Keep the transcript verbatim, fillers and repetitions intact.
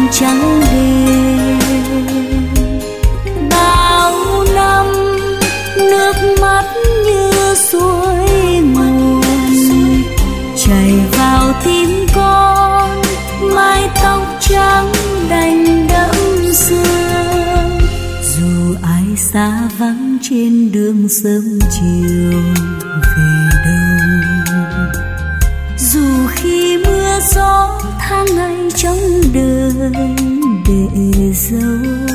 trắng đêm. Bao năm nước mắt như suối nguồn chảy vào tim con, mái tóc trắng đành đẫm sương. Dù ai xa vắng trên đường sớm chiều về đâu, dù khi mưa gió tháng ngày trong đời để dấu.